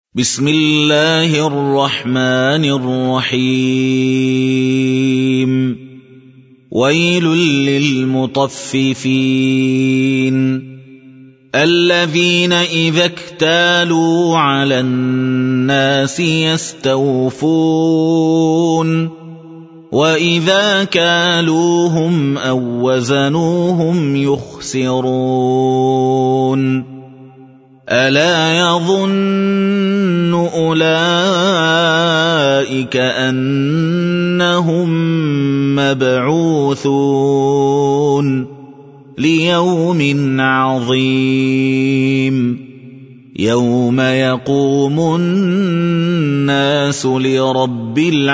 بسم الله الرحمن الرحيم ويل للمطففين الذين إذا اكتالوا على الناس يستوفون وإذا كالوهم أو وزنوهم يخسرون ألا يظن أولئك أنهم مبعوثون ليوم عظيم يوم يقوم الناس لرب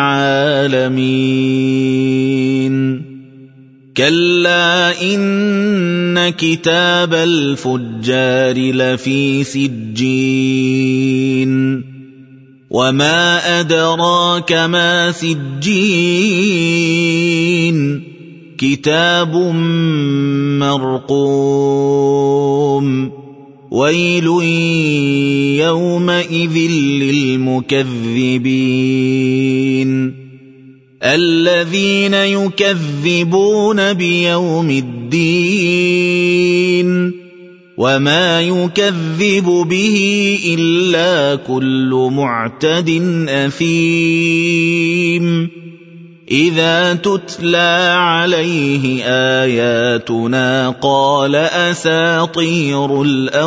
العالمين كلا إن كتاب الفجار لفي سجين وما أدراك ما سجين كتاب مرقوم ويل يومئذ للمكذبين الذين يكذبون بيوم الدين وما يكذب به إلا كل معتد أثيم إذا تتلى عليه آياتنا قال أساطير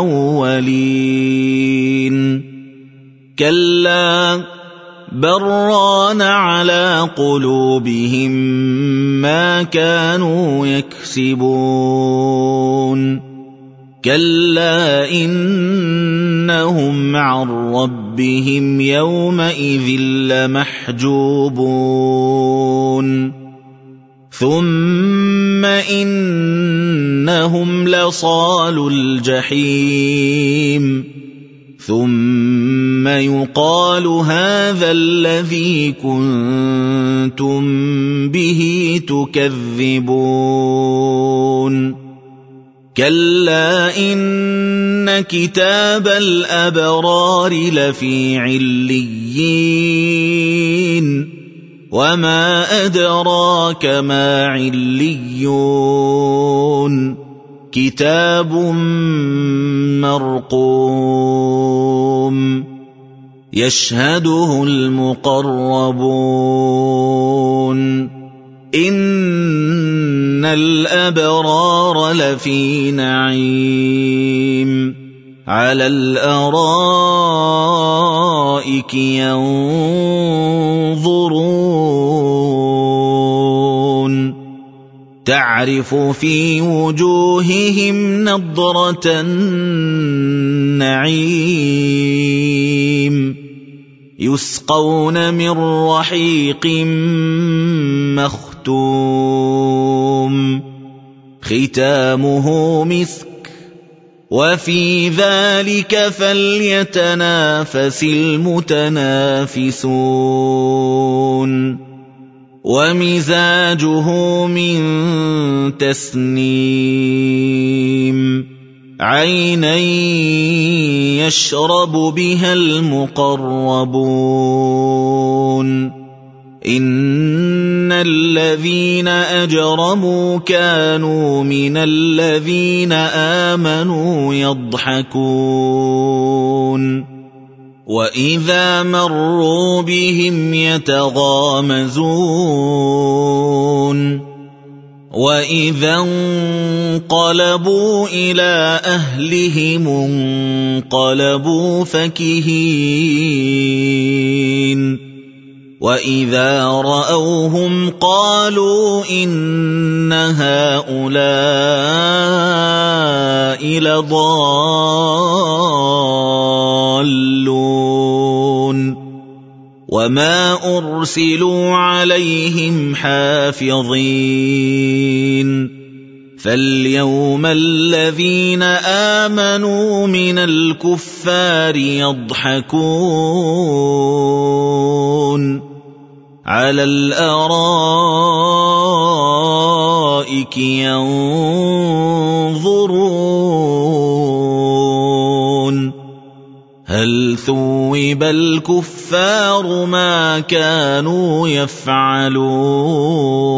الأولين كلا بران على قلوبهم ما كانوا يكسبون كلا إنهم عن ربهم يومئذ لمحجوبون ثم إنهم لصالو الجحيم ثم يقال هذا الذي كنتم به تكذبون كلا إن كتاب الأبرار لفي عليين وما أدراك ما عليون كتاب مرقوم يشهده المقربون إن الأبرار لفي نعيم على الأرائك ينظرون تعرف في وجوههم نضرة النعيم يسقون من رحيق مختوم ختامه مسك وفي ذلك فليتنافس المتنافسون ومزاجه من تسنيم عينا يشرب بها المقربون إن الذين أجرموا كانوا من الذين آمنوا يضحكون وإذا مروا بهم يتغامزون وإذا انقلبوا إلى أهلهم انقلبوا فكهين وإذا رأوهم قالوا إن هؤلاء لضالون وما أرسلوا عليهم حافظين فاليوم الذين آمنوا من الكفار يضحكون على الأرائك ينظرون هل ليثوب الكفار ما كانوا يفعلون.